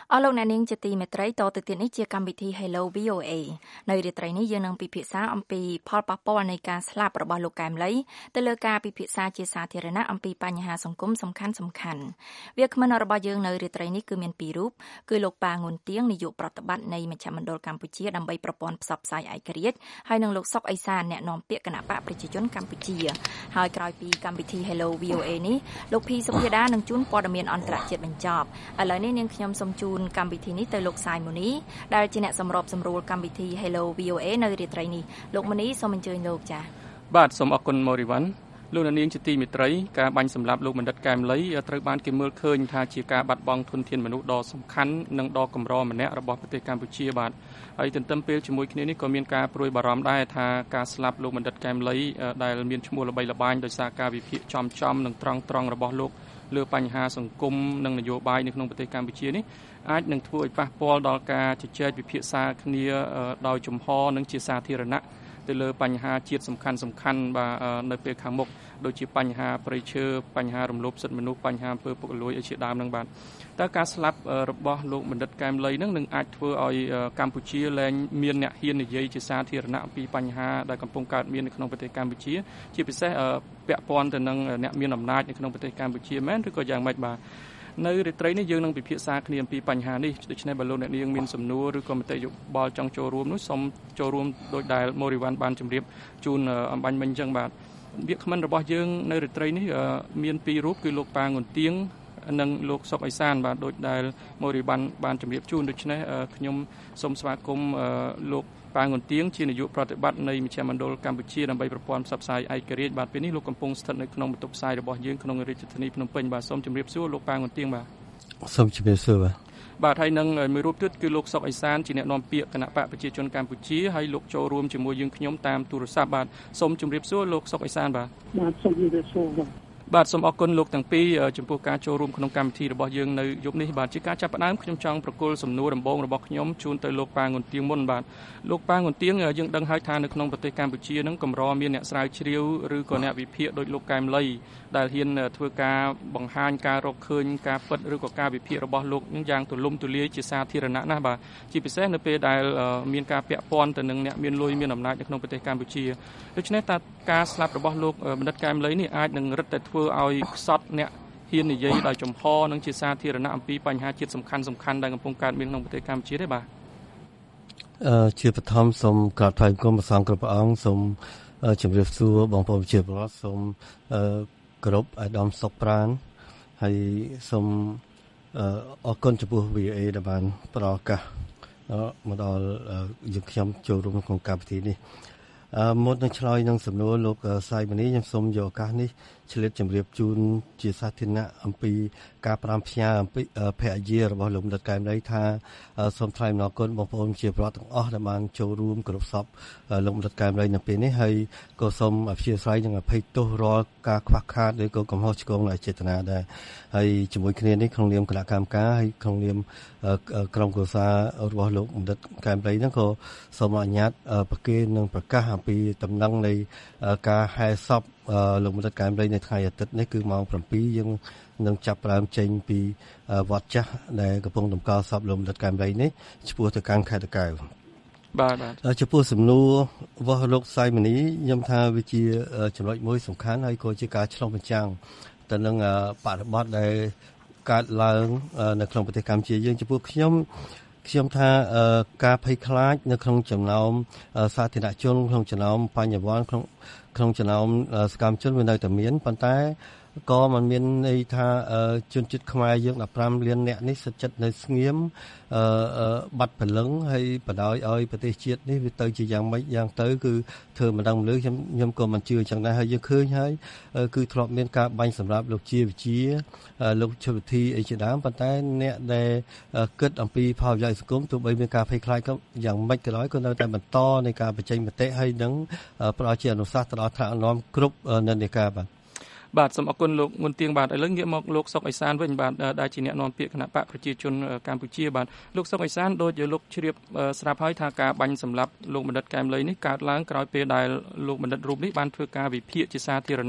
អស់លោកអ្នកនាងជាទីមេត្រីតទៅទៀតនេះជាកម្មវិធី Hello VOA នៅរាត្រីនេះយើងនឹងពិភាក្សាអំពីផលប៉ះពាល់នៃការស្លាប់របស់លោកកែមលីទៅលើការពិភាក្សាជាសាធារណៈអំពីបញ្ហាសង្គមសំខាន់វាគ្មិនរបស់យើងនៅរាត្រីនេះគឺមានពីររូបគឺលោកប៉ាងួនទៀងនាយកប្រតិបត្តិនៃមជ្ឈមណ្ឌលកម្ពុជាដើម្បីប្រព័ន្ធផ្សព្វផ្សាយឯករាជ្យហើយនិងលោកសុកអេសានអ្នកនាំពាក្យគណៈបកប្រជាជនកម្ពុជាហើយក្រោយពីកម្មវិធី Hello VOA នេះលោកភីសុភាដានឹងជូនព័ត៌មានអន្តរជាតិបញ្ចប់ឥឡូវនេះនាងខ្ញុំសូមជូនកម្មវិធីនេះទៅលោកសាយមូនីដែលជាអ្នកសម្របសម្រួលកម្មវិធី Hello VOA នៅរាត្រីនេះលោកមូនីសូមអញ្ជើញលោកចា៎បាទសូមអរគុណម៉ូរីវ៉ាន់លោកនាងជាទីមេត្រីការបាញ់សម្លាប់លោកបណ្ឌិតកែមលីត្រូវបានគេមើលឃើញថាជាការបាត់បង់ធនធានមនុស្សដ៏សំខាន់និងដ៏កម្រម្នាក់របស់ប្រទេសកម្ពុជាបាទហើយទន្ទឹមពេលជាមួយគ្នានេះក៏មានការព្រួយបារម្ភដែរថាការស្លាប់លោកបណ្ឌិតកែមលីដែលមានឈ្មោះល្បីល្បាញដោយសារការវិភាគចំនិងត្រង់របស់លោកលើបញ្ហាសង្គមនិងនយោបាយនៅក្នុងប្រទេសកម្ពុជានេះអាចនឹងធ្វើឲ្យប៉ះពាល់ដល់ការជជែកវិភាសាគ្នាដោយជំហរនិងជាសាធារណៈទៅលើបញ្ហាជាតិសំខាន់បាទនៅពេលខាងមុខដូចជាបញ្ហាប្រៃឈើបញ្ហារំលោភសិទ្ធិមនុស្សបញ្ហាអំពើពុករលួយជាដើមនឹងបាទតើការស្លាប់របស់លោកបណ្ឌិតកែមលីនឹងអាចធ្វើឲ្យកម្ពុជាលែងមានអ្នកហ៊ាននិយាយជាសាធារណៈអំពីបញ្ហាដែលកំពុងកើតមាននៅក្នុងប្រទេសកម្ពុជាជាពិសេសពាក់ព័ន្ធទៅនឹងអ្នកមានអំណាចនៅក្នុងប្រទេសកម្ពុជាមែនឬក៏យ៉ាងម៉េចបាទនៅរាត្រីនេះយើងនឹងពិភាក្សាគ្នាអំពីបញ្ហានេះដូច្នេះបើលោកអ្នកនាងមានសំណួរឬក៏មតិយោបល់ចង់ចូលរួមនោះសូមចូលរួមដោយដែលម៉ូរីវ៉ាន់បានជម្រាបជូនអំបញ្ញមិញអញ្ចឹងបាទវាគ្មិនរបស់យើងនៅរាត្រីនេះមានពីររូបគឺលោកប៉ាងួនទៀងនិងលោកសុកអេសានបាទដោយដែលម៉ូរីវ៉ាន់បានជម្រាបជូនដូច្នេះខ្ញុំសូមស្វាគមន៍លោកប៉ាងួនទៀងជានាយកប្រតិបត្តិនៃមជ្ឈមណ្ឌលកម្ពុជាដើម្បីប្រព័ន្ធផ្សព្វផ្សាយឯករាជ្យបាទពេលនេះលោកកំពុងស្ថិតនៅក្នុងបន្ទប់ផ្សាយរបស់យើងក្នុងរាជធានីភ្នំពេញបាទសូមជម្រាបសួរលោកប៉ាងួនទៀងបាទសូមជម្រាបសួរបាទហើយនឹងមួយរូបទៀតគឺលោកសុកអេសានជាអ្នកនាំពាក្យគណៈបកប្រជាជនកម្ពុជាហើយលោកចូលរួមជាមួយយើងខ្ញុំតាមទូរស័ព្ទបាទសូមជម្រាបសួរលោកសុកអេសានបាទសូមជម្រាបសួរបាទសូមអរគុណលោកទាំងពីរចំពោះការចូលរួមក្នុងកម្មវិធីរបស់យើងនៅយប់នេះបាទជាការចាប់ផ្ដើមខ្ញុំចង់ប្រគល់សំណួរដំបូងរបស់ខ្ញុំជូនទៅលោកប៉ាងួនទៀងមុនបាទលោកប៉ាងួនទៀងយើងដឹងហើយថានៅក្នុងប្រទេសកម្ពុជានឹងកម្រមានអ្នកស្រាវជ្រាវឬក៏អ្នកវិភាគដោយលោកកែមលីដែលហ៊ានធ្វើការបង្ហាញការរកឃើញការពិតឬក៏ការវិភាគរបស់លោកនឹងយ៉ាងទូលំទូលាយជាសាធារណៈណាស់បាទជាពិសេសនៅពេលដែលមានការពាក់ព័ន្ធទៅនឹងអ្នកមានលុយមានអំណាចនៅក្នុងប្រទេសកម្ពុជាដូច្នេះតើការស្លាប់របស់លោកបណ្ឌិតកែមលីនេះអាចនឹងរឹតតែធ្វើឲ្យខ្សត់អ្នកហ៊ាននិយាយដោយចំហនិងជាសាធារណៈអំពីបញ្ហាជាតិសំខាន់ដែលកំពុងកើតមានក្នុងប្រទេសកម្ពុជាទេបាទជាបឋមសូមក្រាបថ្វាយបង្គំព្រះសង្ឃគ្រប់ព្រះអង្គសូមជម្រាបសួរបងប្អូនប្រជាពលរដ្ឋសូមគោរពអាយដាមសុកប្រានហើយសូមអរគុណចំពោះ VA ដែលបានផ្ដល់ឱកាសមកដល់យើងខ្ញុំចូលរួមក្នុងកម្មវិធីនេះមុននឹងឆ្លើយនឹងសំណួរលោកសាយមនីខ្ញុំសូមយកឱកាសនេះឆ្លៀតជម្រាបជូនជាសាធារណៈអំពីការផ្ដាំផ្ញើអំពីភរិយារបស់លោកបណ្ឌិតកែមលីថាសូមថ្លែងអំណរគុណបងប្អូនជាប្រវត្តិទាំងអស់ដែលបានចូលរួមគោរពសពលោកបណ្ឌិតកែមលីនៅពេលនេះហើយក៏សូមអព្យាស្រ័យនិងអភ័យទោសរាល់ការខ្វះខាតឬក៏កំហុសឆ្គងនៃចេតនាដែរហើយជាមួយគ្នានេះក្នុងនាមគណៈកម្មការហើយក្នុងនាមក្រុមគ្រួសាររបស់លោកបណ្ឌិតកែមលីហ្នឹងក៏សូមអនុញ្ញាតប្រកាសនឹងប្រកាសអំពីដំណឹងនៃការហែសពលោកបណ្ឌិតកែមលីនៅថ្ងៃអាទិត្យនេះគឺម៉ោង 7 យើងនឹងចាប់ផ្ដើមចេញពីវត្តចាស់ដែលកំពុងតម្កល់សពលោកបណ្ឌិតកែមលីនេះឆ្ពោះទៅកាន់ខេត្តតាកែវបាទចំពោះសំណួររបស់លោកសៃមនីខ្ញុំថាវាជាចំណុចមួយសំខាន់ហើយក៏ជាការឆ្លុះបញ្ចាំងទៅនឹងបរិបទដែលកើតឡើងនៅក្នុងប្រទេសកម្ពុជាយើងចំពោះខ្ញុំថាការភ័យខ្លាចនៅក្នុងចំណោមសាធារណជនក្នុងចំណោមបញ្ញវន្តក្នុងចំណោមសកម្មជនវានៅតែមានប៉ុន្តែក៏มันមានន័យថាជនជាតិខ្មែរយើង15លានអ្នកនេះសិតចិត្តនៅស្ងៀមបាត់ព្រលឹងហើយបដ ாய் ឲ្យប្រទេសជាតិនេះវាទៅជាយ៉ាងម៉េចយ៉ាងទៅគឺធ្វើមិនដឹងលើខ្ញុំក៏មិនជឿអញ្ចឹងដែរហើយយើងឃើញហើយគឺធ្លាប់មានការបាញ់សម្រាប់លោកជាវិជាលោកឈុតវិធីអីជាដើមប៉ុន្តែអ្នកដែលគិតអំពីផលប្រយោជន៍សង្គមទោះបីមានការភ័យខ្លាចក៏យ៉ាងម៉េចក៏ដោយក៏នៅតែបន្តនៃការបញ្ចេញមតិហើយនឹងផ្ដល់ជាអនុសាសន៍ទៅដល់ថ្នាក់ដឹកនាំគ្រប់និន្នាការបាទសូមអរគុណលោកងួនទៀងបាទឥឡូវងាកមកលោកសុកអេសានវិញបាទដែលជាអ្នកនាំពាក្យគណៈបកប្រជាជនកម្ពុជាបាទលោកសុកអេសានដូចជាលោកជ្រាបស្រាប់ហើយថាការបាញ់សម្លាប់លោកបណ្ឌិតកែមលីនេះកើតឡើងក្រោយពេលដែលលោកបណ្ឌិតរូបនេះបានធ្វើការវិភាគជាសាធារណៈ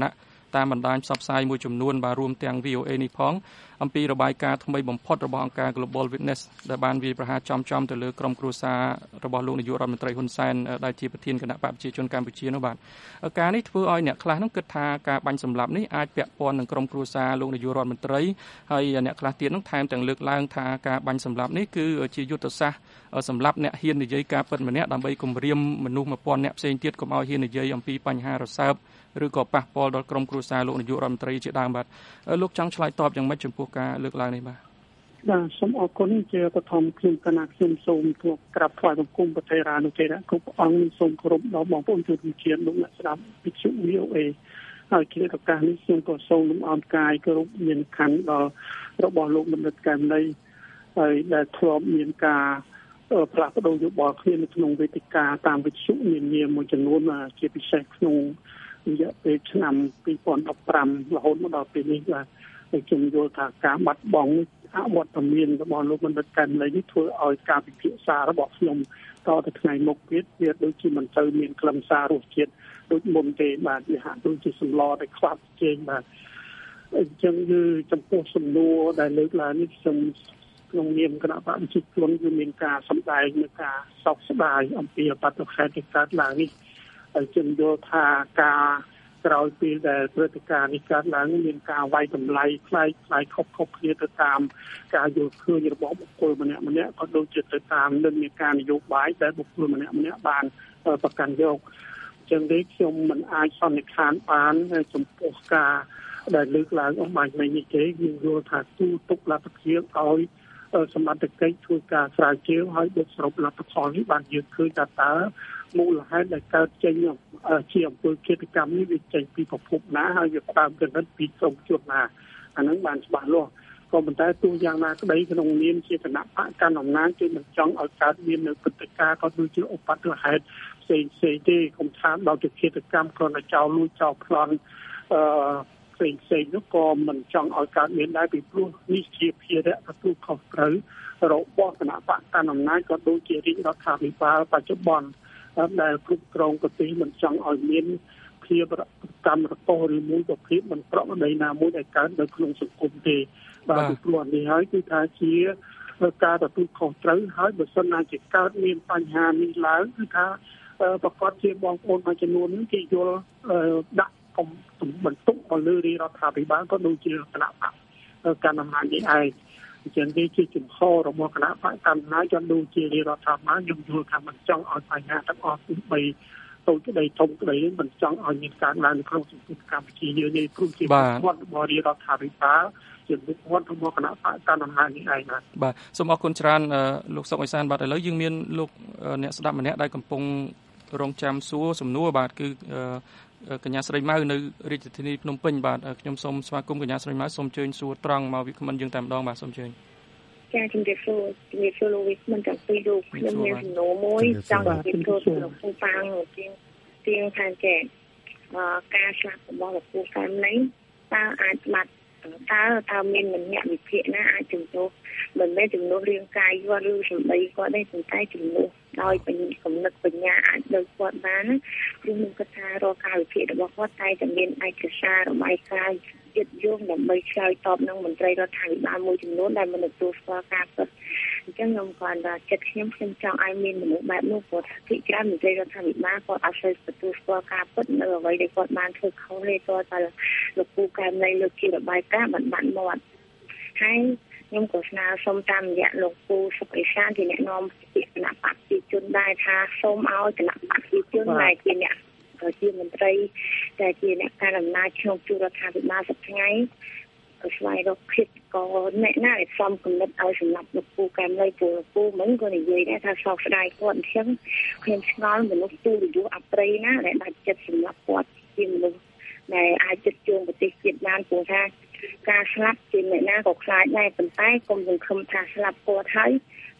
តាមបណ្ដាញផ្សព្វផ្សាយមួយចំនួនបាទរួមទាំង VOA នេះផងអំពីរបាយការណ៍ថ្មីបំផុតរបស់អង្គការ Global Witness ដែលបានវាយប្រហារចំទៅលើក្រុមគ្រួសាររបស់លោកនាយករដ្ឋមន្ត្រីហ៊ុនសែនដែលជាប្រធានគណៈបកប្រជាជនកម្ពុជានោះបាទការនេះធ្វើឲ្យអ្នកខ្លះនោះគិតថាការបាញ់សម្លាប់នេះអាចពាក់ព័ន្ធនឹងក្រុមគ្រួសារលោកនាយករដ្ឋមន្ត្រីហើយអ្នកខ្លះទៀតនោះថែមទាំងលើកឡើងថាការបាញ់សម្លាប់នេះគឺជាយុទ្ធសាស្ត្រសម្រាប់អ្នកហ៊ាននិយាយការពិតម្នាក់ដើម្បីគំរាមមនុស្ស 1000 នាក់ផ្សេងទៀតកុំឲ្យហ៊ាននិយាយអំពីបញ្ហារសើបឬក៏ប៉ះពាល់ដល់ក្រុមគ្រួសារលោកនាយករដ្ឋមន្ត្រីជាដើមបាទលោកចង់ឆ្លើយតបយ៉ាងម៉េចចំពោះការលើកឡើងនេះបាទសូមអរគុណជាបឋមខ្ញុំគណៈខ្ញុំសូមទូក្រាបថ្វាយបង្គំប្រធារានុទេរៈគ្រប់អង្គសូមគោរពដល់បងប្អូនជនជាតិលោកអ្នកស្ដាប់វិទ្យុ VOA ហើយជាឱកាសនេះខ្ញុំក៏សូមលំអរកាយគោរពមានខណ្ឌដល់របស់លោកបណ្ឌិតកែមលីហើយដែលធ្លាប់មានការផ្លាស់ប្ដូរយោបល់គ្នានៅក្នុងវេទិកាតាមវិទ្យុនានាមួយចំនួនជាពិសេសក្នុងរយៈពេលឆ្នាំ2015រហូតមកដល់ពេលនេះបាទខ្ញុំយល់ថាការបាត់បង់អវត្តមានរបស់លោកបណ្ឌិតកែមលីនេះធ្វើឲ្យការពិភាក្សារបស់ខ្ញុំតទៅថ្ងៃមុខទៀតវាដូចជាមិនទៅមានខ្លឹមសាររសជាតិដូចមុនទេបាទវាហាក់ដូចជាសម្លតែខ្វាត់ជើងបាទអញ្ចឹងគឺចំពោះសំណួរដែលលើកឡើងនេះខ្ញុំក្នុងនាមគណៈបព្វជិជនគឺមានការសម្ដែងនៅការសោកស្ដាយអំពីអបតខេត្តដែលកើតឡើងនេះហើយខ្ញុំយល់ថាការក្រោយពេលដែលព្រឹត្តិការណ៍នេះកើតឡើងមានការវាយតម្លៃផ្នែកខុសៗគ្នាទៅតាមការយល់ឃើញរបស់បុគ្គលម្នាក់ៗក៏ដូចជាទៅតាមនិន្នាការនយោបាយដែលបុគ្គលម្នាក់ៗបានប្រកាន់យកអញ្ចឹងទេខ្ញុំមិនអាចសន្និដ្ឋានបានចំពោះការដែលលើកឡើងអំបញ្ញមិញនេះទេខ្ញុំយល់ថាទូទុកលទ្ធភាពឲ្យសមត្ថកិច្ចធ្វើការស្រាវជ្រាវហើយបូកសរុបលទ្ធផលនេះបានយើងឃើញថាតើមូលហេតុដែលកើតចេញជាអំពើឃាតកម្មនេះវាចេញពីប្រភពណាហើយវាផ្ដើមពីពីក្រុមជនណាអានឹងបានច្បាស់លាស់ក៏ប៉ុន្តែទោះយ៉ាងណាក្តីក្នុងនាមជាគណៈបកកណ្ដាលអំណាចគឺមិនចង់ឲ្យកើតមាននៅព្រឹត្តិការណ៍ក៏ដូចជាឧបទ្ទហេតុផ្សេងទេកុំថាដល់ទៅឃាតកម្មគ្រាន់តែចោលលួចចោលប្លន់ផ្សេងនោះក៏មិនចង់ឲ្យកើតមានដែរពីព្រោះនេះជាភារៈទទួលខុសត្រូវរបស់គណៈបកកណ្ដាលអំណាចក៏ដូចជារាជរដ្ឋាភិបាលបច្ចុប្បន្នដែលគ្រប់គ្រងប្រទេសមិនចង់ឲ្យមានភាពកម្មរកោឬមួយក៏ភាពមិនប្រក្រតីណាមួយដែលកើតនៅក្នុងសង្គមទេបាទពីព្រោះនេះហើយគឺថាជាការទទួលខុសត្រូវហើយបើសិនណាជាកើតមានបញ្ហានេះឡើងគឺថាប្រកាសជាបងប្អូនមួយចំនួនគេយល់ដាក់បន្ទុកមកលើរាជរដ្ឋាភិបាលក៏ដូចជាគណៈបកកណ្ដាលអំណាចនេះឯងអញ្ចឹងគេជាជំហររបស់គណៈបកកណ្ដាលអំណាចក៏ដូចជារាជរដ្ឋាភិបាលខ្ញុំយល់ថាមិនចង់ឲ្យបញ្ហាទាំងអស់ទោះបីតូចក្តីធំក្តីមិនចង់ឲ្យមានការឡើងក្នុងសង្គមកម្ពុជាយើងនេះព្រោះជាវត្តរបស់រាជរដ្ឋាភិបាលជាវត្តរបស់គណៈបកកណ្ដាលអំណាចនេះឯងបាទសូមអរគុណច្រើនលោកសុកអេសានបាទឥឡូវយើងមានលោកអ្នកស្ដាប់ម្នាក់ដែលកំពុងរងចាំសួរសំណួរបាទគឺកញ្ញាស្រីម៉ៅនៅរាជធានីភ្នំពេញបាទខ្ញុំសូមស្វាគមន៍កញ្ញាស្រីម៉ៅសូមអញ្ជើញសួរត្រង់មកវិក្កាមយើងតែម្ដងបាទសូមអញ្ជើញចាជំរាបសួរលោកវិក្កាមទាំងពីរលោកខ្ញុំមានសំណួរមួយចង់ជម្រាបសួរលោកពូប៉ាងជាងថាចេះការឆ្លាក់របស់លោកពូកែមនេះតើអាចបាត់តើមានម្នាក់វិភាគណាអាចជំនួសមិនមែនជំនួសរាងកាយគាត់ឬសម្ដីគាត់ទេប៉ុន្តែជំនួសដោយគំនិតបញ្ញាអាចដូចគាត់បានណាព្រោះខ្ញុំគិតថារាល់ការវិភាគរបស់គាត់តែតែមានឯកសាររបាយការណ៍ចិត្តយោងដើម្បីឆ្លើយតបនឹងមន្ត្រីរដ្ឋាភិបាលមួយចំនួនដែលមិនទទួលស្គាល់ការពិតអញ្ចឹងខ្ញុំគាត់ថាចិត្តខ្ញុំចង់ឲ្យមានមនុស្សបែបនោះព្រោះថាទីច្រើនមន្ត្រីរដ្ឋាភិបាលគាត់អត់សូវទទួលស្គាល់ការពិតនៅអ្វីដែលគាត់បានធ្វើខុសទេគាត់តែលោកពូកែមនៃលើកជារបាយការណ៍បានបាត់មាត់ហើយខ្ញុំក៏ស្នើសុំតាមរយៈលោកពូសុកអេសានជាអ្នកនាំពាក្យគណៈបព្វជិជនដែរថាសូមឲ្យគណៈបព្វជិជនដែលជាអ្នកជាមន្ត្រីដែលជាអ្នកការអំណាចក្នុងជួររដ្ឋាភិបាលសប្តាហ៍ថ្ងៃស្វែងរកគិតក៏អ្នកណាដែលសំគំនិតឲ្យសម្រាប់លោកពូកែមលីពូលោកពូមិនក៏និយាយដែរថាសោកស្ដាយគាត់អញ្ចឹងខ្ញុំឆ្ងល់មនុស្សទូរយុអប្រិយណាដែលដាច់ចិត្តសម្រាប់គាត់ជាមនុស្សដែលអាចចិត្តជួងប្រទេសជាតិបានព្រោះថាការស្លាប់ជាអ្នកណាក៏ខ្លាចដែរប៉ុន្តែកុំសង្ឃឹមថាស្លាប់គាត់ហើយ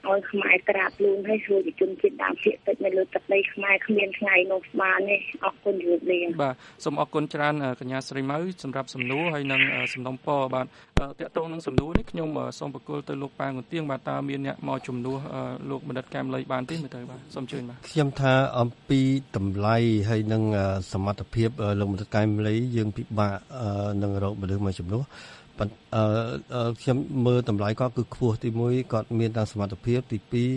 ឲ្យខ្មែរក្រាបលូនឲ្យជួយជនជាតិដើមភាគតិចនៅលើទឹកដីខ្មែរគ្មានថ្ងៃនោះបានទេអរគុណជំរាបលាបាទសូមអរគុណច្រើនកញ្ញាស្រីម៉ៅសម្រាប់សំណួរហើយនិងសំណុំពរបាទតាក់ទងនឹងសំណួរនេះខ្ញុំសូមបកគលទៅលោកប៉ាងទៀងបាទតើមានអ្នកមកជំនួសលោកបណ្ឌិតកែមលីបានទេមើលទៅបាទសូមជឿបាទខ្ញុំថាអំពីតម្លៃហើយនិងសមត្ថភាពលោកបណ្ឌិតកែមលីយើងពិបាកនឹងរកមនុស្សមកជំនួសខ្ញុំមើលតម្លៃគាត់គឺខ្ពស់ទី1គាត់មានទាំងសមត្ថភាពទី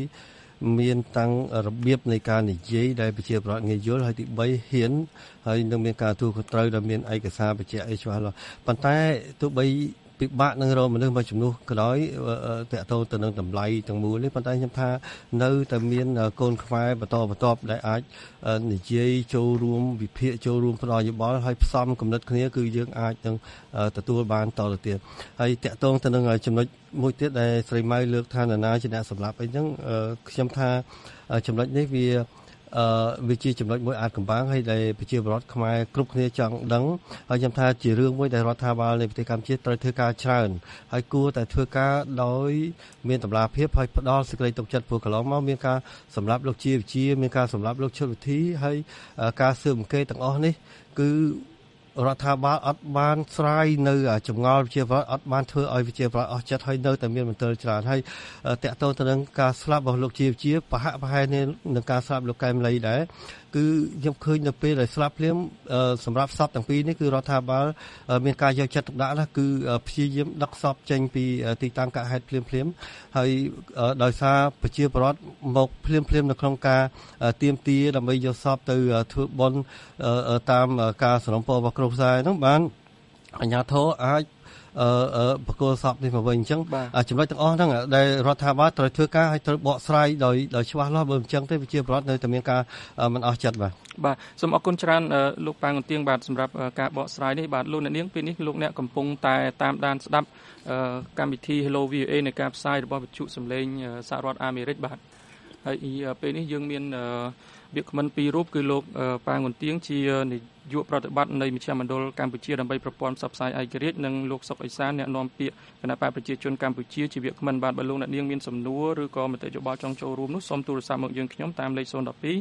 2មានទាំងរបៀបនៃការនិយាយដែលប្រជាពលរដ្ឋងាយយល់ហើយទី3ហ៊ានហើយនឹងមានការទូខុសត្រូវដែលមានឯកសារបញ្ជាក់ឲ្យច្បាស់លាស់ប៉ុន្តែទោះបីពិបាកនឹងរកមនុស្សមកជំនួសក៏ដោយតកតទៅនឹងតម្លៃទាំងមូលនេះប៉ុន្តែខ្ញុំថានៅតែមានកូនខ្មែរបន្តបន្ទាប់ដែលអាចនិយាយចូលរួមវិភាគចូលរួមផ្ដល់យោបល់ហើយផ្សំគំនិតគ្នាគឺយើងអាចនឹងទទួលបានតទៅទៀតហើយតកតទៅនឹងចំណុចមួយទៀតដែលស្រីម៉ៅលើកថានរណាជាអ្នកសម្លាប់អីហ្នឹងខ្ញុំថាចំណុចនេះវាជាចំណុចមួយអាចកំបាំងហើយដែលប្រជាពលរដ្ឋខ្មែរគ្រប់គ្នាចង់ដឹងហើយខ្ញុំថាជារឿងមួយដែលរដ្ឋាភិបាលនៃប្រទេសកម្ពុជាត្រូវធ្វើការច្រើនហើយគួរតែធ្វើការដោយមានតម្លាភាពហើយផ្ដល់សេចក្តីទុកចិត្តព្រោះកន្លងមកមានការសម្លាប់លោកជាវិជាមានការសម្លាប់លោកឈុតវិធីហើយការស៊ើបអង្កេតទាំងអស់នេះគឺរដ្ឋាភិបាលអត់បានស្រាយនៅចម្ងល់វិជាពលរដ្ឋអត់បានធ្វើឲ្យវិជាពលរដ្ឋអស់ចិត្តហើយនៅតែមានមន្ទិលច្រើនហើយតកតទៅនឹងការស្លាប់របស់លោកជាវិជាប្រហាក់ប្រហែលនឹងការស្លាប់លោកកែមលីដែរគឺខ្ញុំឃើញនៅពេលដែលស្លាប់ភ្លាមសម្រាប់សពទាំងពីរនេះគឺរដ្ឋាភិបាលមានការយកចិត្តទុកដាក់ណាគឺព្យាយាមដឹកសពចេញពីទីតាំងកាហេតុភ្លាមហើយដោយសារប្រជាពលរដ្ឋមកភ្លាមនៅក្នុងការទាមទារដើម្បីយកសពទៅធ្វើបុណ្យតាមការសនំពររបស់គ្រួសារហ្នឹងបានអាជ្ញាធរអាចបកគលសពនេះមកវិញអញ្ចឹងចំណុចទាំងអស់ហ្នឹងដែលរដ្ឋាភិបាលត្រូវធ្វើការឲ្យត្រូវបកស្រាយដោយច្បាស់លាស់បើមិនអញ្ចឹងទេប្រជាពលរដ្ឋនៅតែមានការមិនអស់ចិត្តបាទសូមអរគុណច្រើនលោកប៉ាងទៀងបាទសម្រាប់ការបកស្រាយនេះបាទលោកអ្នកនាងពេលនេះលោកអ្នកកំពុងតែតាមដានស្ដាប់កម្មវិធី Hello VOA នៃការផ្សាយរបស់វិទ្យុសំឡេងសហរដ្ឋអាមេរិកបាទហើយពេលនេះយើងមានវាគ្មិនពីររូបគឺលោកប៉ាងទៀងជានាយកប្រតិបត្តិនៃមជ្ឈមណ្ឌលកម្ពុជាដើម្បីប្រព័ន្ធផ្សព្វផ្សាយឯករាជ្យនិងលោកសុកអេសានអ្នកនាំពាក្យគណៈបកប្រជាជនកម្ពុជាជាវាគ្មិនបាទបើលោកអ្នកនាងមានសំណួរឬក៏មតិយោបល់ចង់ចូលរួមនោះសូមទូរស័ព្ទមកយើងខ្ញុំតាមលេខ012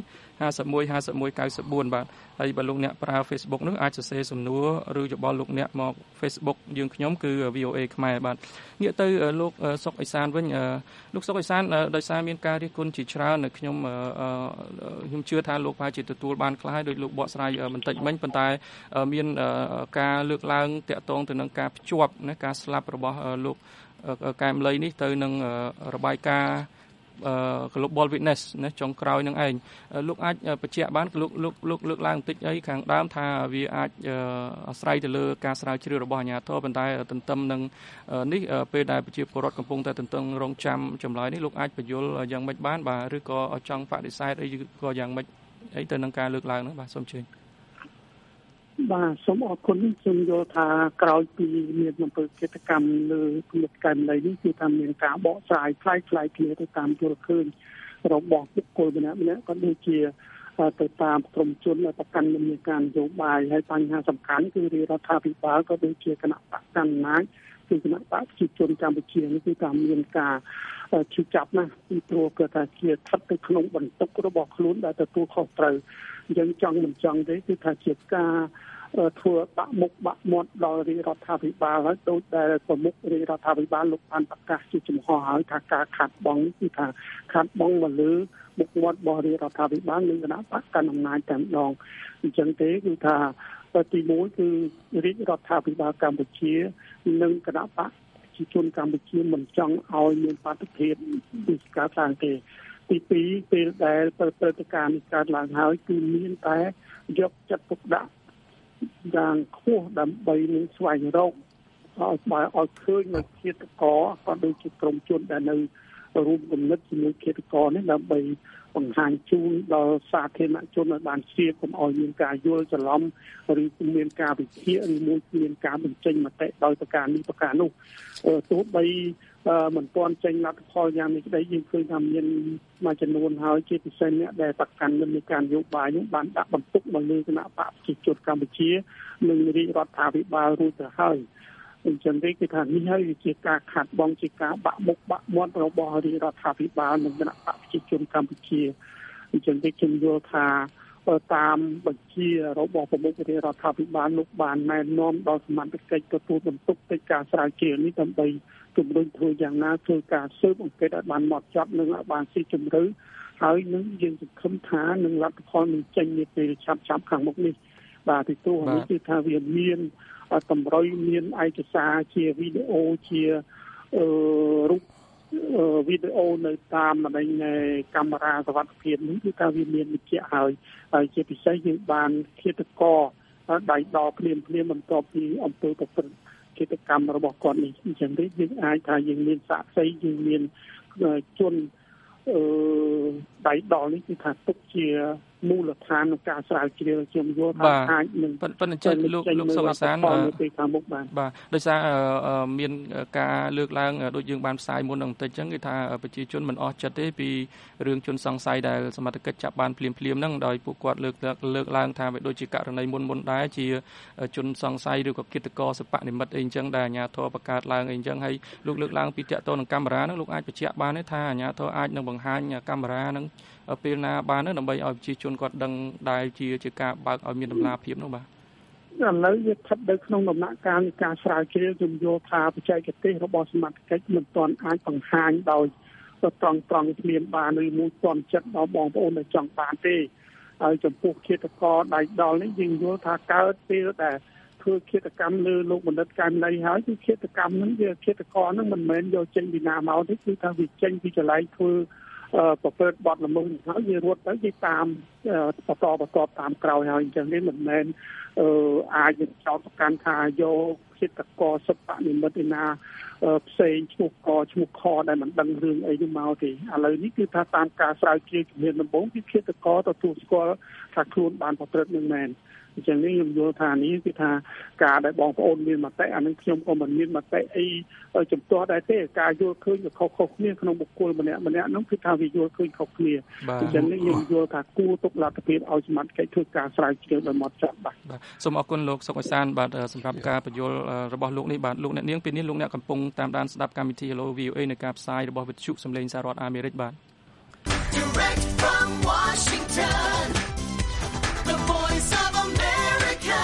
51 51 94បាទហើយបើលោកអ្នកប្រើ Facebook នោះអាចសរសេរសំណួរឬយោបល់លោកអ្នកមក Facebook យើងខ្ញុំគឺ VOA ខ្មែរបាទងាកទៅលោកសុកអេសានវិញលោកសុកអេសានដោយសារមានការរិះគន់ជាច្រើននៅខ្ញុំជឿថាលោកប្រហែលជាទទួលបានខ្លះហើយដោយលោកបកស្រាយបន្តិចមិញប៉ុន្តែមានការលើកឡើងតាក់ទងទៅនឹងការភ្ជាប់ណាការស្លាប់របស់លោកកែមលីនេះទៅនឹងរបាយការណ៍ Global Witness ណាចុងក្រោយនឹងឯងលោកអាចបញ្ជាក់បានលោកលើកឡើងបន្តិចអីខាងដើមថាវាអាចអាស្រ័យទៅលើការស្រាវជ្រាវរបស់អាជ្ញាធរប៉ុន្តែទន្ទឹមនឹងនេះពេលដែលប្រជាពលរដ្ឋកំពុងតែទន្ទឹងរង់ចាំចម្លើយនេះលោកអាចបញ្យល់យ៉ាងម៉េចបានបាទឬក៏ចង់បដិសេធអីក៏យ៉ាងម៉េចអីទៅនឹងការលើកឡើងនោះបាទសូមជឿបាទសូមអរគុណខ្ញុំយល់ថាក្រោយពីមានអំពើឃាតកម្មលើលោកកែមលីនេះគឺថាមានការបកស្រាយផ្លាយគ្នាទៅតាមយល់ឃើញរបស់បុគ្គលម្នាក់ក៏ដូចជាទៅតាមក្រុមជនប្រកាន់និន្នាការនយោបាយហើយបញ្ហាសំខាន់គឺរដ្ឋាភិបាលក៏ដូចជាគណៈបកកណ្ដាលអំណាចគឺគណៈបកប្រជាជនកម្ពុជានេះគឺថាមានការជឿចាប់ណាស់ពីព្រោះគឺថាជាស្ថិតនៅក្នុងបន្ទុករបស់ខ្លួនដែលទទួលខុសត្រូវយើងចង់មិនចង់ទេគឺថាជាការធ្វើបាក់មុខបាក់មាត់ដល់រដ្ឋាភិបាលហើយដូចដែលប្រមុខរដ្ឋាភិបាលលោកបានប្រកាសជាចំហហើយថាការខាត់បងនេះគឺថាខាត់បងមកលើមុខមាត់របស់រដ្ឋាភិបាលនិងគណៈបកកណ្ដាលអំណាចតែម្ដងអញ្ចឹងទេគឺថាទី1គឺរាជរដ្ឋាភិបាលកម្ពុជានិងគណៈបកប្រជាជនកម្ពុជាមិនចង់ឲ្យមានបាតុភិបពីការសាងទេទី2ពេលដែលព្រឹត្តិការណ៍នេះកើតឡើងហើយគឺមានតែយកចិត្តទុកដាក់យ៉ាងខ្ពស់ដើម្បីនឹងស្វែងរកឲ្យឃើញនៅឃាតករក៏ដូចជាក្រុមជនដែលនៅរួមគំនិតជាមួយឃាតករនេះដើម្បីបង្ហាញជូនដល់សាធារណជនឲ្យបានជ្រាបកុំឲ្យមានការយល់ច្រឡំឬមានការវិភាគឬមួយមានការបញ្ចេញមតិដោយប្រការនេះប្រការនោះទោះបីមិនទាន់ចេញលទ្ធផលយ៉ាងនេះក្តីយើងឃើញថាមានមួយចំនួនហើយជាពិសេសអ្នកដែលប្រកាន់និន្នាការនយោបាយនេះបានដាក់បន្ទុកមកលើគណៈបកប្រជាជនកម្ពុជានិងរាជរដ្ឋាភិបាលរួចទៅហើយអញ្ចឹងទេគឺថានេះហើយជាការខាត់បងជាការបាក់មុខបាក់មាត់របស់រដ្ឋាភិបាលនិងគណៈបកប្រជាជនកម្ពុជាអញ្ចឹងទេខ្ញុំយល់ថាតាមបញ្ជារបស់ប្រមុខរដ្ឋាភិបាលលោកបានណែនាំដល់សមាជិកទទួលបន្ទុកកិច្ចការស្រាវជ្រាវនេះដើម្បីជំរុញធ្វើយ៉ាងណាធ្វើការស៊ើបអង្កេតឲ្យបានហ្មត់ចត់និងឲ្យបានស៊ីជម្រៅហើយនឹងយើងសង្ឃឹមថានឹងលទ្ធផលនឹងចេញនាពេលឆាប់ខាងមុខនេះបាទពីព្រោះនេះគឺថាវាមានតម្រុយមានឯកសារជាវីដេអូជារូបវីដេអូនៅតាមកាមេរ៉ាសុវត្ថិភាពនេះគឺថាវាមានវិជ្ជាហើយជាពិសេសយើងបានឃាតករដៃដល់ភ្លាមបន្ទាប់ពីអំពើប្រព្រឹត្តឃាតកម្មរបស់គាត់នេះអញ្ចឹងទេយើងអាចថាយើងមានសាក្សីយើងមានជនដៃដល់នេះគឺថាទុកជាមូលដ្ឋាននៃការស្រាវជ្រាវខ្ញុំយល់ថាអាចនឹងប៉ុន្តែលោកសុកអេសានពេលខាងមុខបានបាទដោយសារមានការលើកឡើងដូចយើងបានផ្សាយមុននឹងបន្តិចអញ្ចឹងគឺថាប្រជាជនមិនអស់ចិត្តទេពីរឿងជនសង្ស័យដែលសមត្ថកិច្ចចាប់បានភ្លាមហ្នឹងដោយពួកគាត់លើកឡើងថាវាដូចជាករណីមុនដែរជាជនសង្ស័យឬក៏គិតកោសបនិមិត្តអីអញ្ចឹងដែលអាជ្ញាធរបង្កើតឡើងអីអញ្ចឹងហើយលោកលើកឡើងពីតាក់ទងនឹងកាមេរ៉ាហ្នឹងលោកអាចបញ្ជាក់បានទេថាអាជ្ញាធរអាចនឹងបង្ហាញកាមេរ៉ាហ្នឹងពេលណាបានដើម្បីឲ្យប្រជាជនគាត់ដឹងដែលជាការបើកឲ្យមានតម្លាភាពនោះបាទឥឡូវវាស្ថិតនៅក្នុងដំណាក់កាលនៃការស្រាវជ្រាវជំយល់ថាបច្ចេកទេសរបស់សមាជិកមិនទាន់អាចបង្ហាញដោយត្រង់ភ្លាមបានឬមួយទាន់ចិត្តដល់បងប្អូនដែលចង់បានទេហើយចំពោះឃាតករដៃដល់នេះយើងយល់ថាកើតពេលដែលធ្វើឃាតកម្មលើលោកបណ្ឌិតកែមលីហើយគឺឃាតកម្មហ្នឹងវាឃាតករហ្នឹងមិនមែនយកចេញពីណាមកទេគឺថាវាចេញពីកន្លែងធ្វើប្រព្រឹត្តបទល្មើសហើយវារត់ទៅគេតាមបន្តតាមក្រោយហើយអញ្ចឹងនេះមិនមែនអាចនឹងចោទប្រកាន់ថាយកឃាតករសិទ្ធិនិមិត្តឯណាផ្សេងឈ្មោះកឈ្មោះខដែលមិនដឹងរឿងអីនោះមកទេឥឡូវនេះគឺថាតាមការស្រាវជ្រាវជំនាញដំបូងគឺឃាតករទទួលស្គាល់ថាខ្លួនបានប្រព្រឹត្តនឹងមែនអញ្ចឹងនេះខ្ញុំយល់ថានេះគឺថាការដែលបងប្អូនមានមតិអានឹងខ្ញុំក៏មិនមានមតិអីជំទាស់ដែរទេការយល់ឃើញខុសគ្នាក្នុងបុគ្គលម្នាក់នោះគឺថាវាយល់ឃើញខុសគ្នាអញ្ចឹងនេះខ្ញុំយល់ថាគួរទុកលទ្ធភាពឲ្យសមាជិកធ្វើការស្រាវជ្រាវដោយហ្មត់ចត់បាទសូមអរគុណលោកសុកអេសានបាទសម្រាប់ការបញ្យល់របស់លោកនេះបាទលោកអ្នកនាងពេលនេះលោកអ្នកកំពុងតាមដានស្ដាប់កម្មវិធី Hello VOA នៃការផ្សាយរបស់វិទ្យុសំឡេងសហរដ្ឋអាមេរិកបាទ Direct from Washington The Voice of America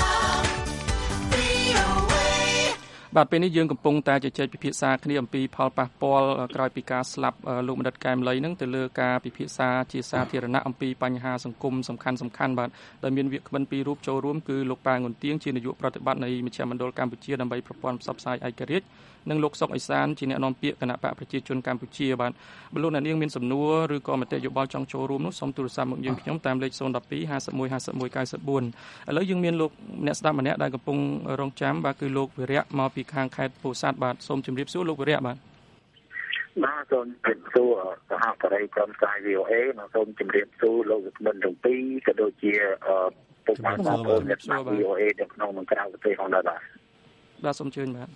VOA បាទពេលនេះយើងកំពុងតែជជែកពិភាក្សាគ្នាអំពីផលប៉ះពាល់ក្រោយពីការស្លាប់លោកបណ្ឌិតកែមលីនឹងទៅលើការពិភាក្សាជាសាធារណៈអំពីបញ្ហាសង្គមសំខាន់បាទដែលមានវាគ្មិនពីររូបចូលរួមគឺលោកប៉ាងុនទៀងជានាយកប្រតិបត្តិនៃមជ្ឈមណ្ឌលកម្ពុជាដើម្បីប្រព័ន្ធផ្សព្វផ្សាយឯករាជ្យនិងលោកសុកអេសានជាអ្នកនាំពាក្យគណៈបកប្រជាជនកម្ពុជាបាទបើលោកអ្នកនាងមានសំណួរឬក៏មតិយោបល់ចង់ចូលរួមនោះសូមទូរស័ព្ទមកយើងខ្ញុំតាមលេខ012 51 51 94ឥឡូវយើងមានលោកអ្នកស្ដាប់ម្នាក់ដែលកំពុងរងចាំបាទគឺលោកវិរៈមកពីខាងខេត្តពោធិ៍សាត់បាទសូមជម្រាបសួរលោកវិរៈបាទបាទសូមជម្រាបសួរសហការីក្រុមផ្សាយ VOA និងសូមជម្រាបសួរលោកវិក្កាមទាំងពីរក៏ដូចជាពុកម៉ែបងប្អូនអ្នកស្ដាប់ VOA ទាំងក្នុងនិងក្រៅប្រទេសផងដែរបាទសូមអញ្ជើញបាទ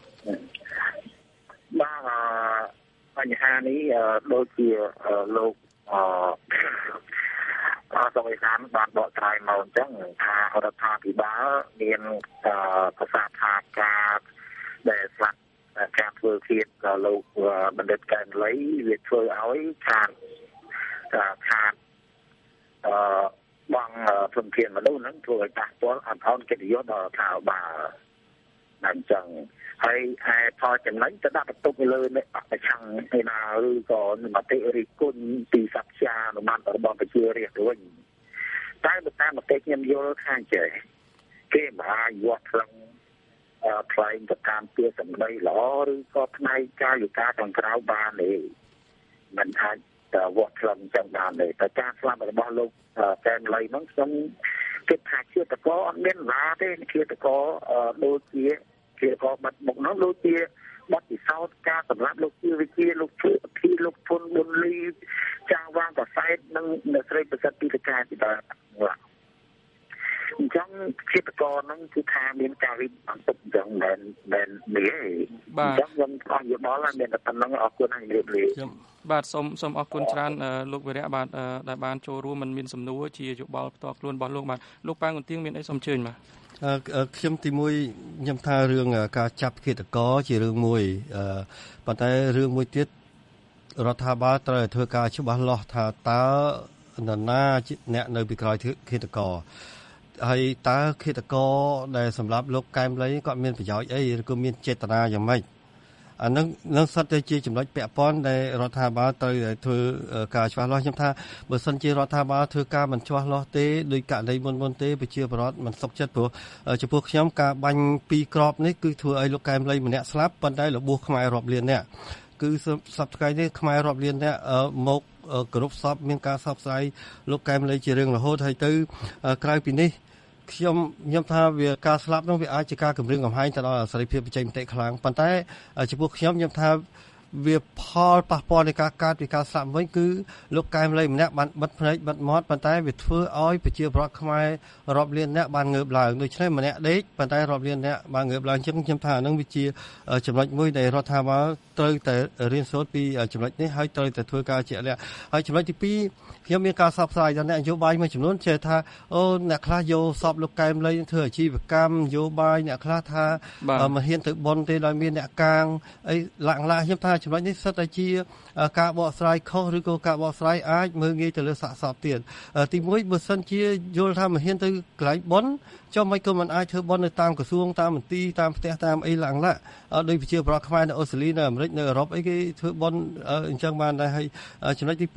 បញ្ហានេះដូចជាលោកសុកអេសានបានបកស្រាយមកអញ្ចឹងថារដ្ឋាភិបាលមានប្រសាសន៍ថាការដែលស្លាប់ការធ្វើឃាតដល់លោកបណ្ឌិតកែមលីវាធ្វើឲ្យខាតបងធនធានមនុស្សហ្នឹងធ្វើឲ្យប៉ះពាល់អត្ថប្រយោជន៍កិត្តិយសដល់រដ្ឋាភិបាលអញ្ចឹងហើយផលចំណេញទៅដាក់បន្ទុកលើអ្នកប្រឆាំងឯណាឬក៏មតិរិះគន់ពីសព្យានុម័តរបស់ប្រជារាស្ត្រវិញតែបើតាមមតិខ្ញុំយល់ថាចេះគេមិនអាចយកផ្លឹងថ្លែងទៅតាមពាក្យសម្ដីល្អឬក៏ផ្នែកកាយវិការខាងក្រៅបានទេមិនអាចវត្តផ្លឹងចឹងបានទេតែការស្លាប់របស់លោកកែមលីហ្នឹងខ្ញុំគិតថាជាតកអត់មានណាទេជាតកដូចជាបាត់មុខនោះដូចជាបាត់ពិសោធន៍ការសម្រាប់លោកជាវិជាលោកជួយអភិលោកធនប៊ុនលីចាងវាងកសែតនិងអ្នកស្រីប្រសិទ្ធពីការពីដើមអញ្ចឹងជាតកហ្នឹងគឺថាមានការវិភាគបន្ទុកអញ្ចឹងមិនមានទេអញ្ចឹងខ្ញុំអរយោបល់ហើយមានតែប៉ុណ្្នឹងអរគុណហើយជម្រាបលាបាទសូមអរគុណច្រើនលោកវិរៈបាទដែលបានចូលរួមមិនមានសំណួរជាយោបល់ផ្ទាល់ខ្លួនរបស់លោកបាទលោកប៉ាងុនទៀងមានអីសូមអញ្ជើញបាទខ្ញុំទីមួយខ្ញុំថារឿងការចាប់ឃាតករជារឿងមួយប៉ុន្តែរឿងមួយទៀតរដ្ឋាភិបាលត្រូវធ្វើការច្បាស់លាស់ថាតើនរណាអ្នកនៅពីក្រោយឃាតករហើយតើឃាតករដែលសម្រាប់លោកកែមលីគាត់មានប្រយោជន៍អីឬក៏មានចេតនាយ៉ាងម៉េចអានឹងសិតទៅជាចំណុចពាក់ព័ន្ធដែលរដ្ឋាភិបាលត្រូវធ្វើការច្បាស់លាស់ខ្ញុំថាបើសិនជារដ្ឋាភិបាលធ្វើការមិនច្បាស់លាស់ទេដោយករណីមុនទេប្រជាពលរដ្ឋមិនសុខចិត្តព្រោះចំពោះខ្ញុំការបាញ់ពីរក្របនេះគឺធ្វើឲ្យលោកកែមលីម្នាក់ស្លាប់ប៉ុន្តែរបួសខ្មែររាប់លានអ្នកគឺសប្តាហ៍ថ្ងៃនេះខ្មែររាប់លានអ្នកមកគ្រប់សពមានការសោកស្ដាយលោកកែមលីជារឿងរហូតហើយទៅក្រៅពីនេះខ្ញុំថាវាការស្លាប់នោះវាអាចជាការគម្រាមកំហែងទៅដល់សេរីភាពបច្ចេកមតិខ្លាំងប៉ុន្តែចំពោះខ្ញុំថាវាផលប៉ះពាល់នៃការកើតពីការស្លាប់វិញគឺលោកកែមលីម្នាក់បានបិទភ្នែកបិទមាត់ប៉ុន្តែវាធ្វើឲ្យប្រជាពលរដ្ឋខ្មែររាប់លានអ្នកបានងើបឡើងដូច្នេះម្នាក់ដេកប៉ុន្តែរាប់លានអ្នកបានងើបឡើងអញ្ចឹងខ្ញុំថាអានឹងវាជាចំណុចមួយដែលរដ្ឋាភិបាលត្រូវតែរៀនសូត្រពីចំណុចនេះហើយត្រូវតែធ្វើការជាក់លាក់ហើយចំណុចទី2ខ្ញុំមានការសោកស្ដាយដល់អ្នកនយោបាយមួយចំនួនជឿថាអូអ្នកខ្លះយកសពលោកកែមលីធ្វើអាជីវកម្មនយោបាយអ្នកខ្លះថាមិនហ៊ានទៅបន់ទេដោយមានអ្នកកាងអីឡាខ្ញុំថាចំណុចនេះសិតតែជាការបកស្រាយខុសឬក៏ការបកស្រាយអាចមើលងាយទៅលើសាកសពទៀតទី1បើសិនជាយល់ថាមិនហ៊ានទៅកន្លែងបន់ចុះមិនក៏មិនអាចធ្វើបន់នៅតាមក្រសួងតាមមន្ទីរតាមផ្ទះតាមអីឡាដោយប្រជាពលរដ្ឋខ្មែរនៅអូស្ត្រាលីនៅអាមេរិកនៅអឺរ៉ុបអីគេធ្វើបន់អញ្ចឹងបានដែរហើយចំណុចទី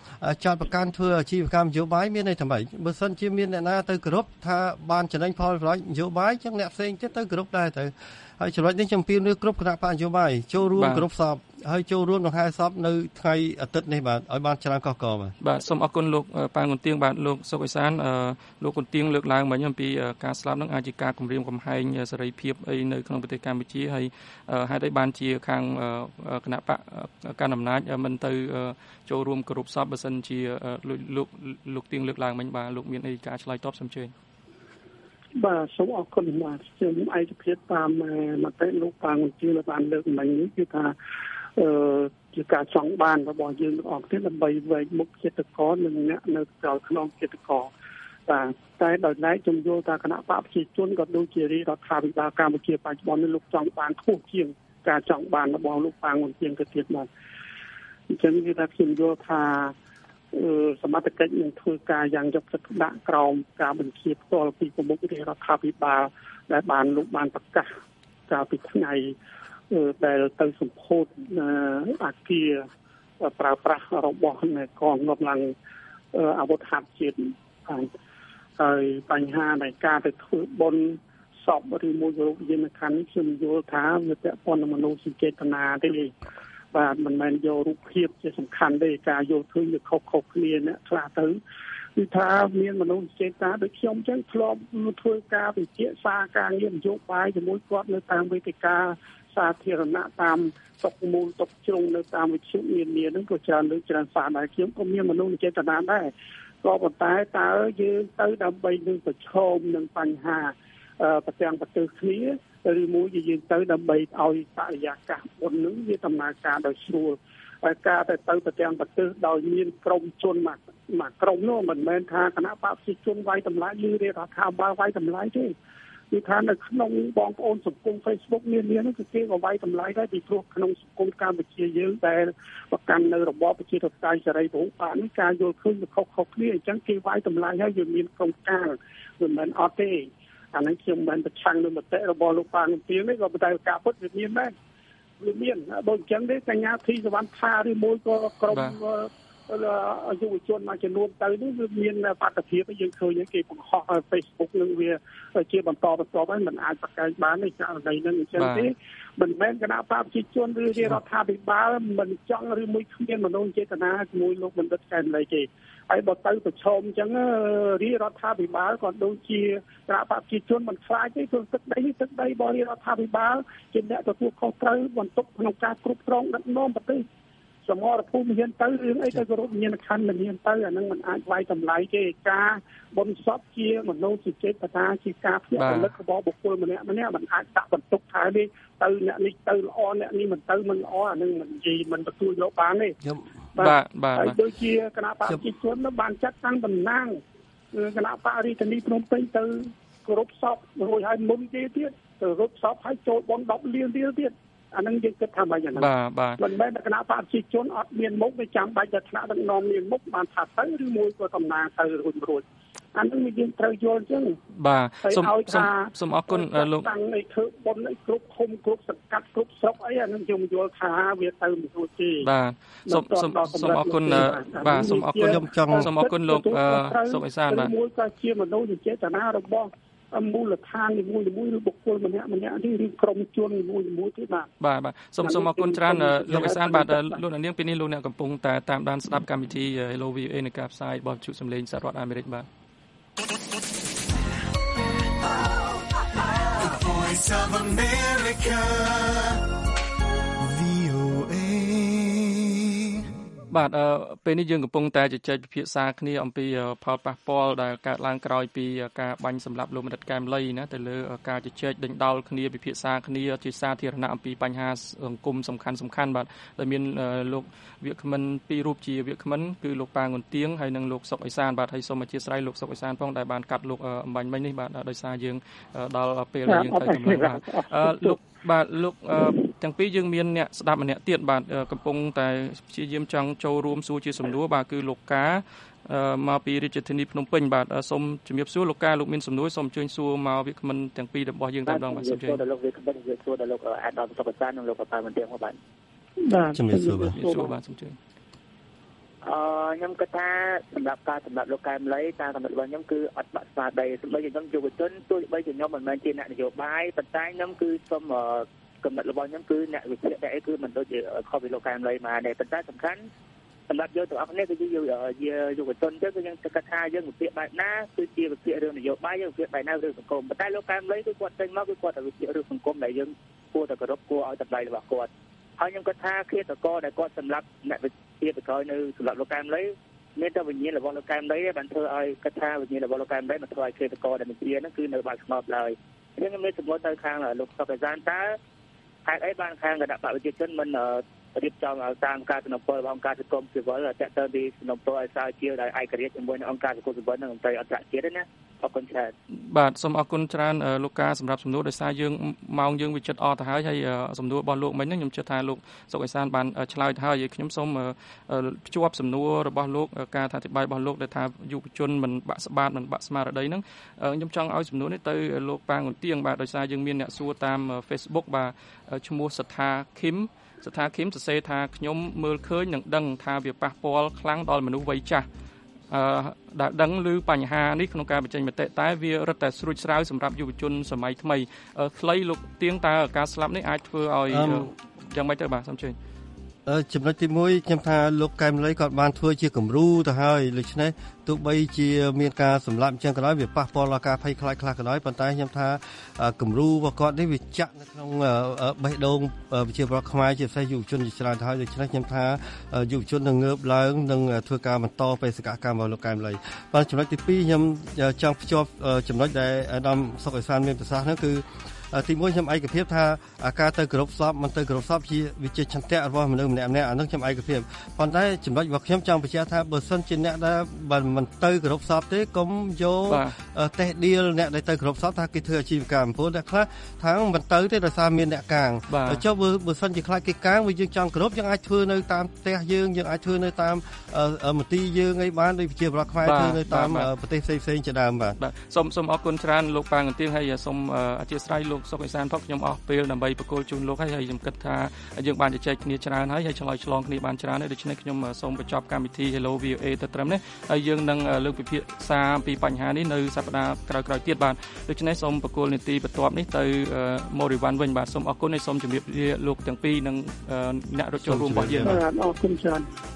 2ចាត់ប្រកាន់ធ្វើអាជីវកម្មនយោបាយមានន័យថាម៉េចបើសិនជាមានអ្នកណាទៅគោរពថាបានចំណេញផលប្រយោជន៍នយោបាយអញ្ចឹងអ្នកផ្សេងទៀតទៅគោរពដែរទៅហើយចំណុចនេះខ្ញុំពីលើគ្រប់គណៈបកនយោបាយចូលរួមគ្រប់សពហើយចូលរួមដង្ហែសពនៅថ្ងៃអាទិត្យនេះបាទឲ្យបានច្រើនកកកបាទសូមអរគុណលោកប៉ាងគុនទៀងបាទលោកសុកអេសានលោកគុនទៀងលើកឡើងមិញអំពីការស្លាប់នឹងអាចជាការគំរាមកំហែងសេរីភាពអីនៅក្នុងប្រទេសកម្ពុជាហើយហេតុអីបានជាខាងគណៈបកកណ្ដាលអំណាចមិនទៅចូលរួមគោរពសពបើសិនជាលោកទៀងលើកឡើងមិញបាទលោកមានអីការឆ្លើយតបសូមជឿបាទសូមអរគុណបាទខ្ញុំឯកភាពតាមមតិលោកប៉ាងគុនទៀងបានលើកមិញនេះគឺថាជាការចង់បានរបស់យើងទាំងអស់គ្នាដើម្បីវែកមុខចិត្តករនិងអ្នកនៅក្រៅខ្នងចិត្តករបាទតែដោយឡែកខ្ញុំយល់ថាគណៈបកប្រជាជនក៏ដូចជារដ្ឋាភិបាលកម្ពុជាបច្ចុប្បន្ននេះលោកចង់បានខ្ពស់ជាងការចង់បានរបស់លោកប៉ាងគុនទៀងទៅទៀតបាទអញ្ចឹងគឺថាខ្ញុំយល់ថាសមត្ថកិច្ចនឹងធ្វើការយ៉ាងយកចិត្តទុកដាក់ក្រោមការបញ្ជាផ្ទាល់ពីប្រមុខរដ្ឋាភិបាលដែលបានលោកបានប្រកាសកាលពីថ្ងៃដែលទៅសម្ពោធអាគារប្រើប្រាស់របស់នៃកងកម្លាំងអាវុធហត្ថជាតិហើយបញ្ហានៃការទៅធ្វើបុណ្យសពឬមួយរូបយានខណ្ឌនេះខ្ញុំយល់ថាវាពាក់ព័ន្ធនឹងមនោសញ្ចេតនាទេបាទមិនមែនយករូបភាពជាសំខាន់ទេការយកឃើញវាខុសគ្នាអ្នកខ្លះទៅគឺថាមានមនុស្សចេតនាដូចខ្ញុំចឹងធ្លាប់ធ្វើការវិភាគសារការងារនយោបាយជាមួយគាត់នៅតាមវេទិកាសាធារណៈតាមតុកមូលតុកជ្រុងនៅតាមវិទ្យុនានាហ្នឹងក៏ច្រើនលើកច្រើនសារដែរខ្ញុំក៏មានមនុស្សចេតនាដែរក៏ប៉ុន្តែតើយើងទៅដើម្បីនឹងប្រឈមនឹងបញ្ហាប្រទាំងប្រទើគ្នាឬមួយយើងទៅដើម្បីឲ្យបរិយាកាសបុណ្យនឹងវាដំណើរការដោយស្រួលហើយការទៅប្រទាំងប្រទើដោយមានក្រុមជនមួយក្រុមនោះមិនមែនថាគណៈបព្វជិជនវាយតម្លៃឬរដ្ឋាភិបាលវាយតម្លៃទេគឺថានៅក្នុងបងប្អូនសង្គម Facebook នានានោះគឺគេក៏វាយតម្លៃដែរពីព្រោះក្នុងសង្គមកម្ពុជាយើងដែលប្រកាន់នៅរបបប្រជាធិបតេយ្យសេរីពហុបកនេះការយល់ឃើញវាខុសគ្នាអញ្ចឹងគេវាយតម្លៃហើយវាមានក្រុមការមិនមែនអត់ទេអានេះខ្ញុំមិនប្រឆាំងនឹងមតិរបស់លោកប៉ាងគុនទៀងនេះក៏ប៉ុន្តែការពិតវាមានដែរវាមានដូចអញ្ចឹងទេកញ្ញាធីសវណ្ណថាឬមួយក៏ក្រុមយុវជនមួយចំនួនទៅនេះវាមានបាតុភិបយើងឃើញគេបង្ហោះឲ្យ Facebook នឹងវាជាបន្តហើយมันអាចប្រកែកបានទេករណីហ្នឹងអញ្ចឹងទេមិនមែនគណៈបព្វជិជនឬរដ្ឋាភិបាលមិនចង់ឬមួយគ្មានមនោចេតនាជាមួយលោកបណ្ឌិតកែមលីទេហើយបើទៅប្រឈមអញ្ចឹងរដ្ឋាភិបាលក៏ដូចជាគណៈបព្វជិជនមិនខ្លាចទេព្រោះទឹកដីបរិរដ្ឋាភិបាលជាអ្នកទទួលខុសត្រូវបន្ទុកក្នុងការគ្រប់គ្រងដឹកនាំប្រទេសសមរភូមិមានទៅរឿងអីទៅគោរពមានខណ្ឌមានទៅអានឹងមិនអាចវាយតម្លៃទេការបុណ្យសពជាមនោសញ្ចេតនាជាការភ្ញាក់រលឹករបស់បុគ្គលម្នាក់មិនអាចដាក់បន្ទុកថានេះទៅអ្នកនេះទៅល្អអ្នកនេះមិនទៅមិនល្អអានឹងមិននិយាយមិនទទួលយកបានទេបាទហើយដូចជាគណៈបព្វជិជនបានចាត់តាំងតំណាងគណៈបរិយាកាសភ្នំពេញទៅគ្រប់សពរួចហើយមុនគេទៀតទៅរត់សពហើយចូលបន10លានទៀតអានឹងយើងគិតថាម៉េចអាហ្នឹងបាទមិនមែនគណៈបព្វជិជនអត់មានមុខវាចាំបាច់តែថ្នាក់ដឹកនាំមានមុខបានថាទៅឬមួយក៏តំណាងទៅរួចអានឹងយើងត្រូវយល់អញ្ចឹងបាទសូមអរគុណលោកតាំងឲ្យធ្វើបុណ្យឲ្យគ្រប់ឃុំគ្រប់សង្កាត់គ្រប់ស្រុកអីអានឹងខ្ញុំយល់ថាវាទៅមិនរួចទេបាទសូមអរគុណបាទសូមអរគុណខ្ញុំចង់សូមអរគុណលោកសុកអេសានបាទមួយក៏ជាមនុស្សចេតនារបស់មូលដ្ឋាននីមួយឬបុគ្គលម្នាក់នេះឬក្រុមជននីមួយទៀតបាទសូមអរគុណច្រើនលោកអេសានបាទលោកនាងពេលនេះលោកអ្នកកំពុងតែតាមដានស្ដាប់កម្មវិធី Hello VOA នៃការផ្សាយរបស់វិទ្យុសំឡេងសហរដ្ឋអាមេរិកបាទ Voice of America VOA បាទពេលនេះយើងកំពុងតែជជែកពិភាក្សាគ្នាអំពីផលប៉ះពាល់ដែលកើតឡើងក្រោយពីការបាញ់សម្លាប់លោកមនិតកែមលីណាទៅលើការជជែកដេញដោលគ្នាពិភាក្សាគ្នាជាសាធារណៈអំពីបញ្ហាសង្គមសំខាន់បាទដែលមានលោកវាគ្មិនពីររូបជាវាគ្មិនគឺលោកប៉ាងុនទៀងហើយនិងលោកសុកអេសានបាទហើយសូមអធិស្ឋានលោកសុកអេសានផងដែលបានកាត់លោកអំបញ្ញមិញនេះបាទដោយសារយើងដល់ពេលដែលយើងទៅទម្លាក់បាទលោកទាំងពីរយើងមានអ្នកស្ដាប់ម្នាក់ទៀតបាទកំពុងតែព្យាយាមចង់ចូលរួមសួរជាសំណួរបាទគឺលោកកាមកពីរាជធានីភ្នំពេញបាទសូមជំរាបសួរលោកកាលោកមានសំណួរសូមអញ្ជើញសួរមកវាគ្មិនទាំងពីររបស់យើងតែម្ដងបាទសូមអញ្ជើញដល់លោកវាគ្មិនសួរដល់លោកអាដាមសុកសាននិងលោកប៉ាមិនទៀងមកបាទជំរាបសួរបាទបាទសូមអញ្ជើញខ្ញុំគិតថាសម្រាប់លោកកែមលីតាមកំណត់របស់ខ្ញុំគឺអត់បាក់ស្មារតីសម្រាប់ខ្ញុំយុវជនទោះបីជាខ្ញុំមិនមែនជាអ្នកនយោបាយប៉ុន្តែខ្ញុំគឺសូមកំណត់របស់ខ្ញុំគឺអ្នកវិភាគដែរគឺមិនដូចជាខុសពីលោកកែមលីមកដែរប៉ុន្តែសំខាន់សម្រាប់យើងទាំងអស់គ្នាគឺយុវជនទៅគឺយើងគិតថាយើងវិភាគបែបណាគឺជាវិភាគរឿងនយោបាយយើងវិភាគបែបណារឿងសង្គមប៉ុន្តែលោកកែមលីគឺគាត់ចេញមកគឺគាត់តែវិភាគរឿងសង្គមដែលយើងគួរតែគោរពគួរឲ្យតម្លៃរបស់គាត់ហើយខ្ញុំគិតថាឃាតករដែលគាត់សម្លាប់អ្នកវិភាគក្រោយនៅសម្រាប់លោកកែមលីមានតែវិញ្ញាណរបស់លោកកែមលីបានធ្វើឲ្យគិតថាវិញ្ញាណរបស់លោកកែមលីបានធ្វើឲ្យឃាតករដែលនិយាយហ្នឹងគឺនៅបាត់ស្ងប់ឡើយខ្ញុំមានសំណួរទៅខាងលោកសុកអេសានតើហេតុអីបានខាងគណៈបព្វជិជនមិនរៀបចំតាមការសំណពររបស់អង្គការសង្គមស៊ីវិលតែទៅពីសំណពរឲ្យសារជាដោយឯករាជ្យជាមួយនឹងអង្គការសង្គមស៊ីវិលនិងអង្គការអន្តរជាតិណាអរគុណច្រើនបាទសូមអរគុណច្រើនលោកកាសម្រាប់សំណួរដោយសារយើងម៉ោងយើងវាជិតអស់ទៅហើយសំណួររបស់លោកមិញហ្នឹងខ្ញុំជឿថាលោកសុកអេសានបានឆ្លើយទៅហើយខ្ញុំសូមភ្ជាប់សំណួររបស់លោកការអធិប្បាយរបស់លោកដែលថាយុវជនមិនបាក់ស្បាតមិនបាក់ស្មារតីហ្នឹងខ្ញុំចង់ឲ្យសំណួរនេះទៅលោកប៉ាងុនទៀងបាទដោយសារយើងមានអ្នកសួរតាម Facebook បាទឈ្មោះសថាឃឹមសរសេរថាខ្ញុំមើលឃើញនិងដឹងថាវាប៉ះពាល់ខ្លាំងដល់មនុស្សវ័យចាស់ដែលដឹងឮបញ្ហានេះក្នុងការបញ្ចេញមតិតែវារឹតតែស្រួចស្រាវសម្រាប់យុវជនសម័យថ្មីខ្លីលោកទៀងតើការស្លាប់នេះអាចធ្វើឲ្យយ៉ាងម៉េចទៅបាទសូមជឿចំណុចទី1ខ្ញុំថាលោកកែមលីគាត់បានធ្វើជាគំរូទៅហើយដូច្នេះទោះបីជាមានការសម្លាប់អញ្ចឹងក៏ដោយវាប៉ះពាល់ដល់ការភ័យខ្លាចខ្លះក៏ដោយប៉ុន្តែខ្ញុំថាគំរូរបស់គាត់នេះវាចាក់នៅក្នុងបេះដូងប្រជាពលរដ្ឋខ្មែរជាពិសេសយុវជនជាច្រើនទៅហើយដូច្នេះខ្ញុំថាយុវជននឹងងើបឡើងនិងធ្វើការបន្តបេសកកម្មរបស់លោកកែមលីបាទចំណុចទី2ខ្ញុំចង់ភ្ជាប់ចំណុចដែលអាដាមសុកអេសានមានប្រសាសន៍នោះគឺទី1ខ្ញុំឯកភាពថាការទៅគោរពសពមិនទៅគោរពសពជាវិជាឆន្ទៈរបស់មនុស្សម្នាក់ៗអានោះខ្ញុំឯកភាពប៉ុន្តែចំណុចរបស់ខ្ញុំចង់បញ្ជាក់ថាបើសិនជាអ្នកដែលមិនទៅគោរពសពទេកុំយកតេះឌីលអ្នកដែលទៅគោរពសពថាគេធ្វើអាជីវកម្មព្រោះអ្នកខ្លះថាមិនទៅទេដោយសារមានអ្នកកាងចុះបើសិនជាខ្លាចគេកាងវាយើងចង់គោរពយើងអាចធ្វើនៅតាមផ្ទះយើងអាចធ្វើនៅតាមមន្ទីរយើងអីបានដូចជាបរដ្ឋខ្មែរធ្វើនៅតាមប្រទេសផ្សេងៗជាដើមបាទសូមអរគុណច្រើនលោកប៉ាងអន្ទៀងហើយសូមអធិស្ឋានលោកសុកអេសានផងខ្ញុំអស់ពេលដើម្បីបកគោលជូនលោកហើយខ្ញុំគិតថាយើងបានជជែកគ្នាច្រើនហើយឆ្លើយឆ្លងគ្នាបានច្រើនហើយដូច្នេះខ្ញុំសូមបញ្ចប់កម្មវិធី Hello VOA ទៅត្រឹមនេះហើយយើងនឹងលើកពិភាក្សាពីបញ្ហានេះនៅសប្តាហ៍ក្រោយៗទៀតបាទដូច្នេះសូមបកគោលនីតិបន្ទាប់នេះទៅMorivan វិញបាទសូមអរគុណហើយសូមជម្រាបលាលោកទាំងពីរនិងអ្នករត់ចូលរួមរបស់យើងបាទអរគុណច្រើន